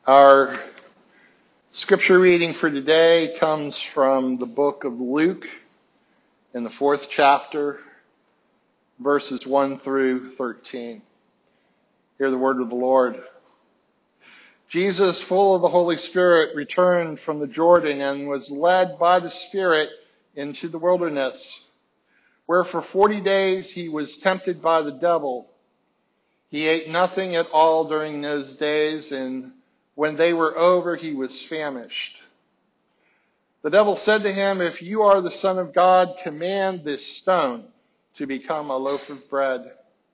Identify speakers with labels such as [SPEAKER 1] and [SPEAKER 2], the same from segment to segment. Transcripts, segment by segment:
[SPEAKER 1] Our scripture reading for today comes from the book of Luke in the 4th chapter, verses 1 through 13. Hear the word of the Lord. Jesus, full of the Holy Spirit, returned from the Jordan and was led by the Spirit into the wilderness, where for 40 days he was tempted by the devil. He ate nothing at all during those days, and when they were over, he was famished. The devil said to him, "If you are the Son of God, command this stone to become a loaf of bread."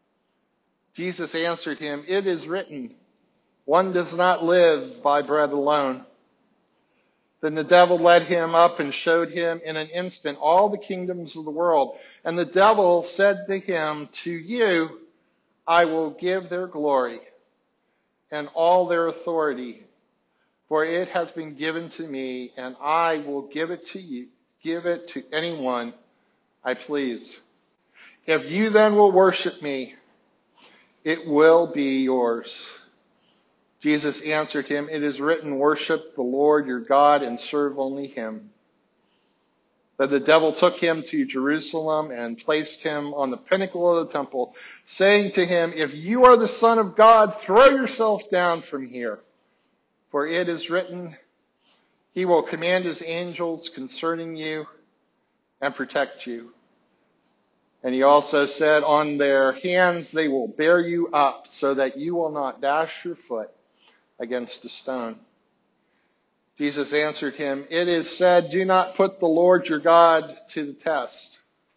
[SPEAKER 1] Jesus answered him, "It is written, one does not live by bread alone." Then the devil led him up and showed him in an instant all the kingdoms of the world. And the devil said to him, "To you I will give their glory and all their authority, for it has been given to me, and I will give it to anyone I please. If you then will worship me, it will be yours." Jesus answered him, "It is written, worship the Lord your God and serve only him." Then the devil took him to Jerusalem and placed him on the pinnacle of the temple, saying to him, "If you are the Son of God, throw yourself down from here. For it is written, he will command his angels concerning you and protect you. And he also said, on their hands they will bear you up so that you will not dash your foot against a stone." Jesus answered him, "It is said, do not put the Lord your God to the test."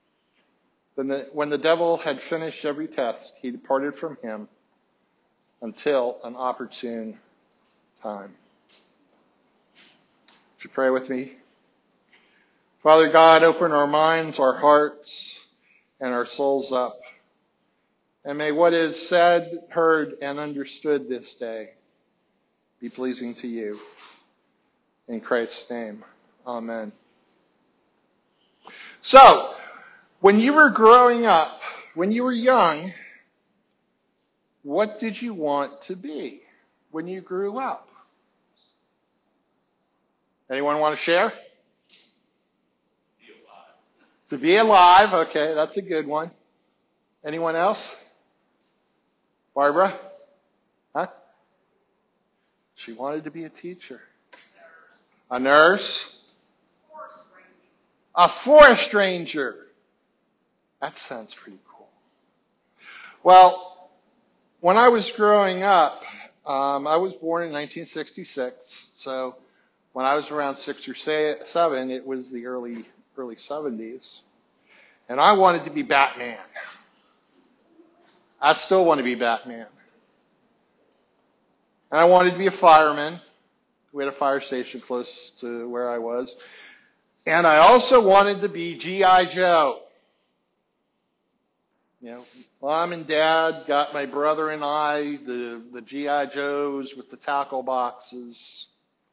[SPEAKER 1] Then when the devil had finished every test, he departed from him until an opportune time. Would you pray with me? Father God, open our minds, our hearts, and our souls up. And may what is said, heard, and understood this day be pleasing to you. In Christ's name, amen. So, when you were growing up, when you were young, what did you want to be when you grew up? Anyone want to share?
[SPEAKER 2] Be alive.
[SPEAKER 1] To be alive, okay, that's a good one. Anyone else? Barbara? Huh? She wanted to be a teacher. A nurse? A forest ranger. That sounds pretty cool. Well, when I was growing up, I was born in 1966. So when I was around 6 or 7, it was the early 70s. And I wanted to be Batman. I still want to be Batman. And I wanted to be a fireman. We had a fire station close to where I was. And I also wanted to be G.I. Joe. You know, Mom and Dad got my brother and I the G.I. Joes with the tackle boxes.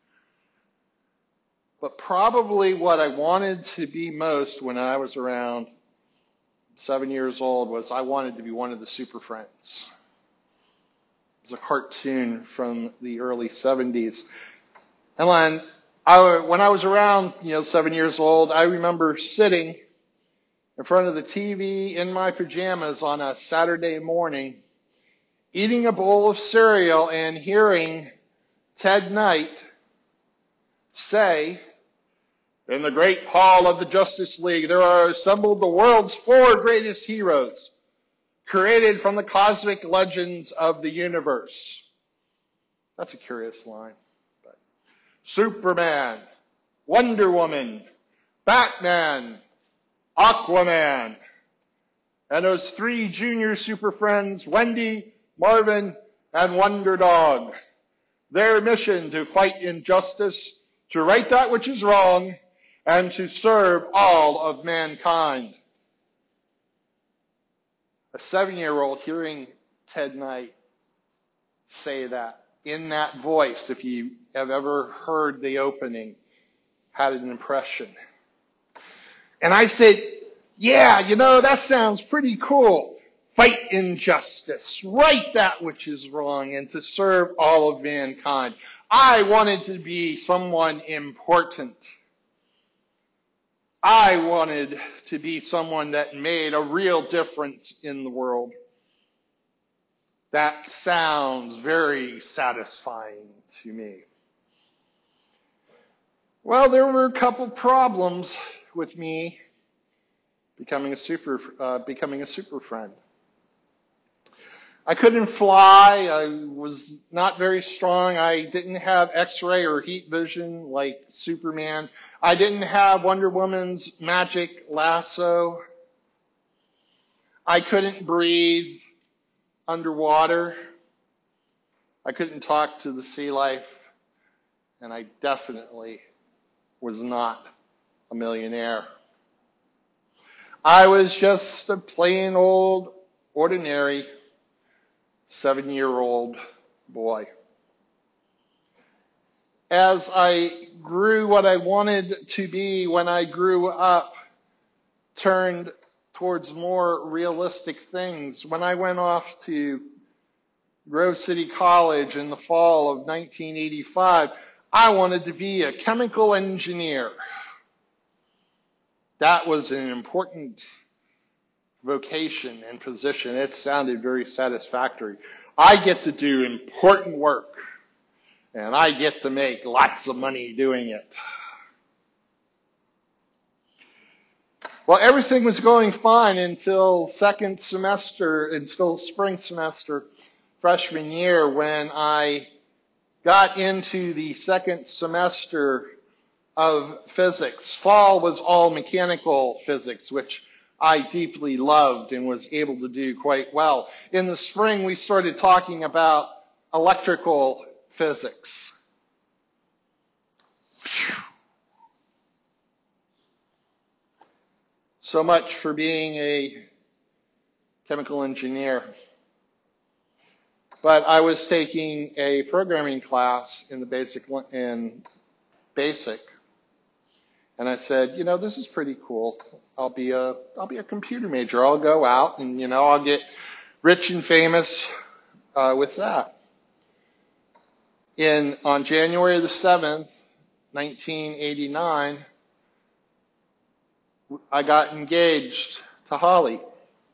[SPEAKER 1] But probably what I wanted to be most when I was around 7 years old was I wanted to be one of the Super Friends. It was a cartoon from the early 70s. And when I was around, 7 years old, I remember sitting in front of the TV in my pajamas on a Saturday morning, eating a bowl of cereal and hearing Ted Knight say, "In the great hall of the Justice League, there are assembled the world's 4 greatest heroes, created from the cosmic legends of the universe." That's a curious line. But Superman, Wonder Woman, Batman, Aquaman, and those 3 junior super friends, Wendy, Marvin, and Wonder Dog. Their mission to fight injustice, to right that which is wrong, and to serve all of mankind. A 7-year-old hearing Ted Knight say that in that voice, if you have ever heard the opening, had an impression. And I said, yeah, that sounds pretty cool. Fight injustice, right that which is wrong, and to serve all of mankind. I wanted to be someone important. I wanted to be someone that made a real difference in the world. That sounds very satisfying to me. Well, there were a couple problems with me becoming a super friend. I couldn't fly. I was not very strong. I didn't have X-ray or heat vision like Superman. I didn't have Wonder Woman's magic lasso. I couldn't breathe underwater. I couldn't talk to the sea life. And I definitely was not a millionaire. I was just a plain old, ordinary 7-year-old boy. As I grew, what I wanted to be when I grew up turned towards more realistic things. When I went off to Grove City College in the fall of 1985, I wanted to be a chemical engineer. That was an important vocation and position. It sounded very satisfactory. I get to do important work, and I get to make lots of money doing it. Well, everything was going fine until spring semester, freshman year, when I got into the second semester of physics. Fall was all mechanical physics, which I deeply loved and was able to do quite well. In the spring, we started talking about electrical physics. So much for being a chemical engineer. But I was taking a programming class in basic. And I said, this is pretty cool. I'll be a computer major. I'll go out and, I'll get rich and famous with that. On January the 7th, 1989, I got engaged to Holly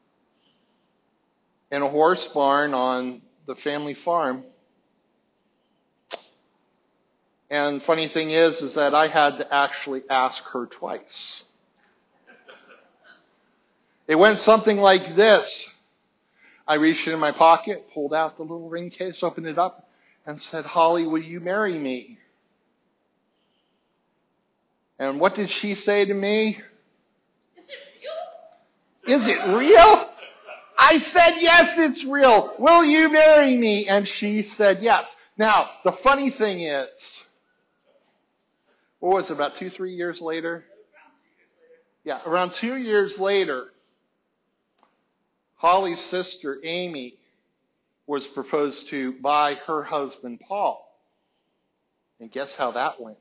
[SPEAKER 1] in a horse barn on the family farm. And funny thing is that I had to actually ask her twice. It went something like this. I reached in my pocket, pulled out the little ring case, opened it up, and said, "Holly, will you marry me?" And what did she say to me?
[SPEAKER 2] Is it real?
[SPEAKER 1] Is it real? I said, "Yes, it's real. Will you marry me?" And she said yes. Now, the funny thing is, what was it, about 2-3 years later? Yeah, around 2 years later, Holly's sister, Amy, was proposed to by her husband, Paul. And guess how that went?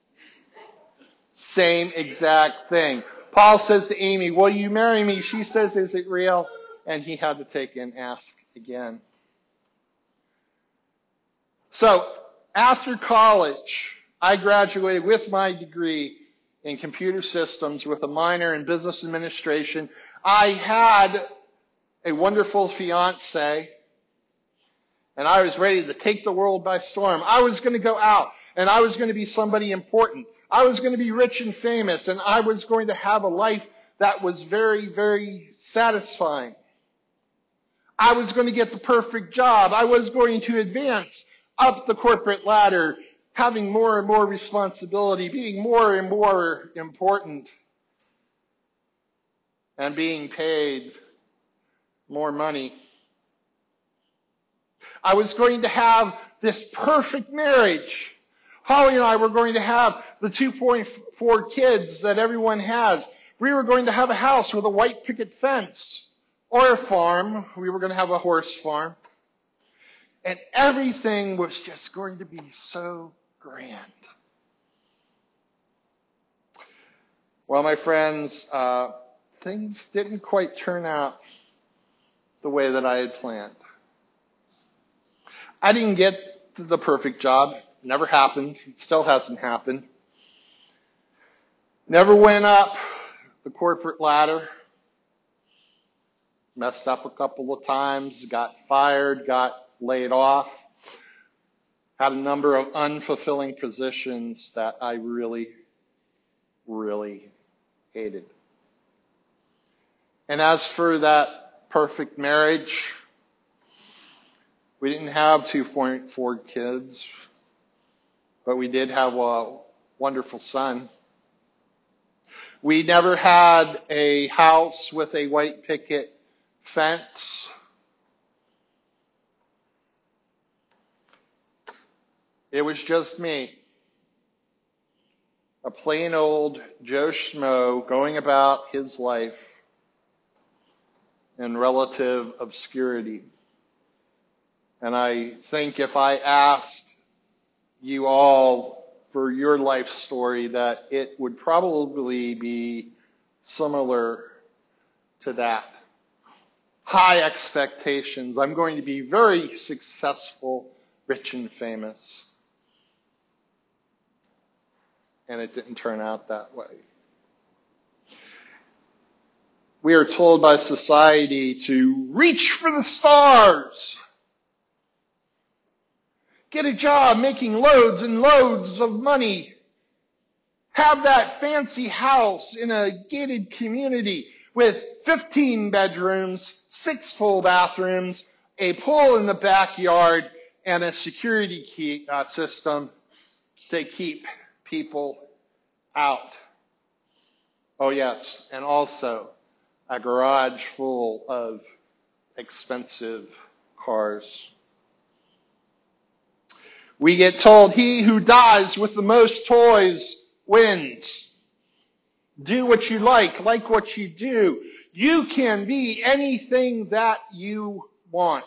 [SPEAKER 1] Same exact thing. Paul says to Amy, "Will you marry me?" She says, "Is it real?" And he had to take and ask again. So, after college, I graduated with my degree in computer systems with a minor in business administration. I had a wonderful fiance, and I was ready to take the world by storm. I was going to go out, and I was going to be somebody important. I was going to be rich and famous, and I was going to have a life that was very, very satisfying. I was going to get the perfect job. I was going to advance up the corporate ladder, having more and more responsibility, being more and more important, and being paid more money. I was going to have this perfect marriage. Holly and I were going to have the 2.4 kids that everyone has. We were going to have a house with a white picket fence, or a farm. We were going to have a horse farm. And everything was just going to be so grand. Well, my friends, things didn't quite turn out the way that I had planned. I didn't get the perfect job. Never happened. It still hasn't happened. Never went up the corporate ladder. Messed up a couple of times, got fired, got laid off. Had a number of unfulfilling positions that I really, really hated. And as for that perfect marriage, we didn't have 2.4 kids, but we did have a wonderful son. We never had a house with a white picket fence. It was just me, a plain old Joe Schmo going about his life in relative obscurity. And I think if I asked you all for your life story, that it would probably be similar to that. High expectations. I'm going to be very successful, rich and famous. And it didn't turn out that way. We are told by society to reach for the stars. Get a job making loads and loads of money. Have that fancy house in a gated community with 15 bedrooms, 6 full bathrooms, a pool in the backyard, and a security system to keep people out. Oh yes, and also a garage full of expensive cars. We get told he who dies with the most toys wins. Do what you like what you do. You can be anything that you want.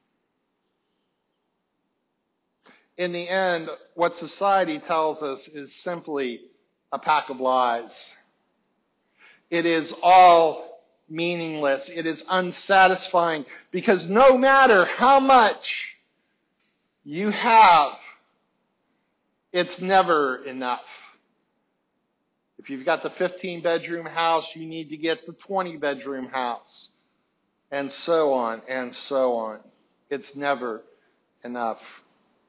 [SPEAKER 1] In the end, what society tells us is simply a pack of lies. It is all meaningless. It is unsatisfying because no matter how much you have, it's never enough. If you've got the 15-bedroom house, you need to get the 20-bedroom house. And so on, and so on. It's never enough.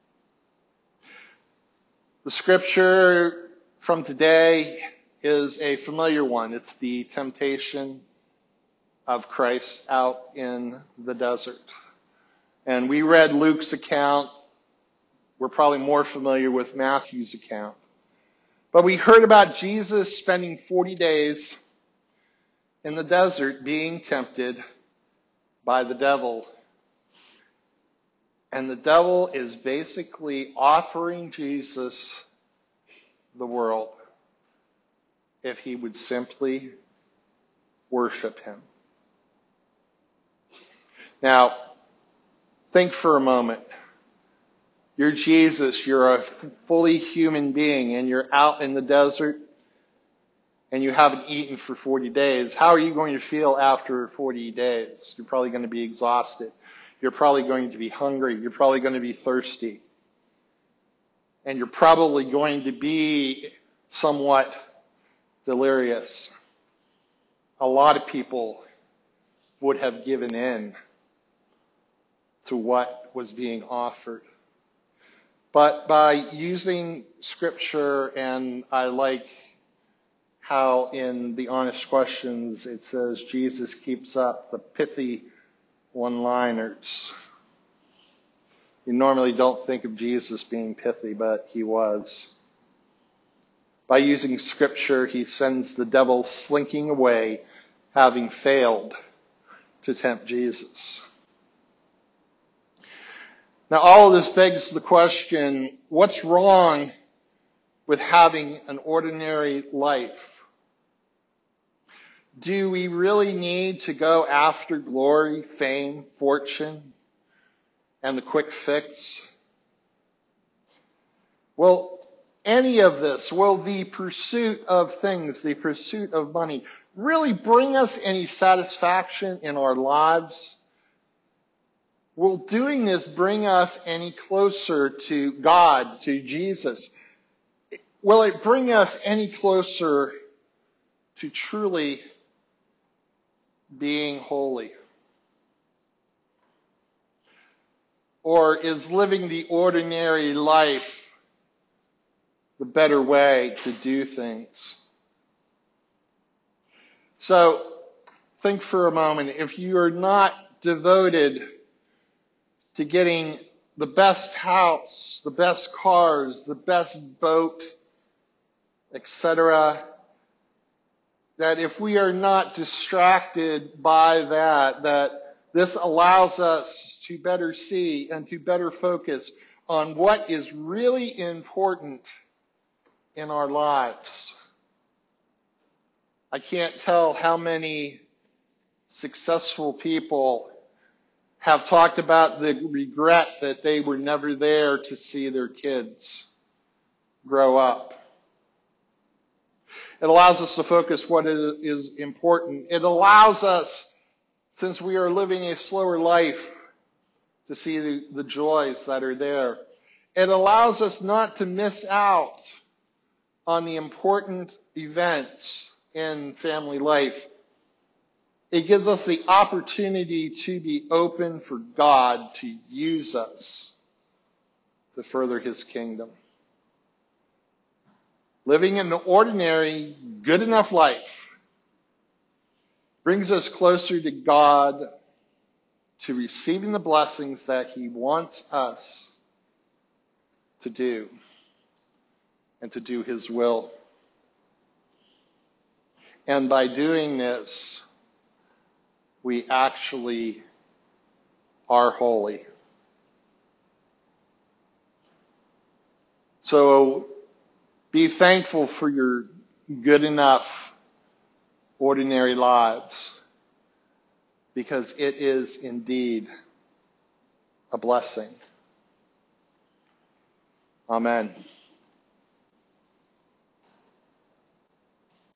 [SPEAKER 1] The scripture from today is a familiar one. It's the temptation of Christ out in the desert. And we read Luke's account. We're probably more familiar with Matthew's account. But we heard about Jesus spending 40 days in the desert being tempted by the devil. And the devil is basically offering Jesus the world if he would simply worship him. Now, think for a moment. You're Jesus, you're a fully human being, and you're out in the desert, and you haven't eaten for 40 days. How are you going to feel after 40 days? You're probably going to be exhausted. You're probably going to be hungry. You're probably going to be thirsty. And you're probably going to be somewhat delirious. A lot of people would have given in to what was being offered. But by using scripture, and I like how in the Honest Questions it says Jesus keeps up the pithy one-liners. You normally don't think of Jesus being pithy, but he was. By using scripture, he sends the devil slinking away, having failed to tempt Jesus. Now, all of this begs the question, what's wrong with having an ordinary life? Do we really need to go after glory, fame, fortune, and the quick fix? Will any of this, will the pursuit of things, the pursuit of money, really bring us any satisfaction in our lives? Will doing this bring us any closer to God, to Jesus? Will it bring us any closer to truly being holy? Or is living the ordinary life the better way to do things? So, think for a moment. If you are not devoted to getting the best house, the best cars, the best boat, etc., that if we are not distracted by that this allows us to better see and to better focus on what is really important in our lives. I can't tell how many successful people have talked about the regret that they were never there to see their kids grow up. It allows us to focus what is important. It allows us, since we are living a slower life, to see the joys that are there. It allows us not to miss out on the important events in family life. It gives us the opportunity to be open for God to use us to further his kingdom. Living an ordinary, good enough life brings us closer to God, to receiving the blessings that he wants us to do and to do his will. And by doing this, we actually are holy. So be thankful for your good enough, ordinary lives, because it is indeed a blessing. Amen.